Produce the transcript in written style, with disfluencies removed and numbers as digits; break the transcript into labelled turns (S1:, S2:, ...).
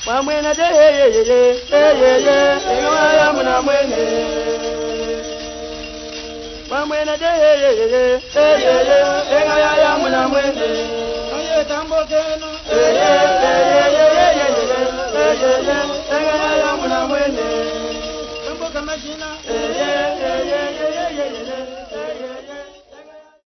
S1: Mwamwene de ya muna mwene. Mwamwene de ya muna mwene.
S2: Oye tambo keno.
S1: Ya muna mwene.
S2: Tambo kamashina.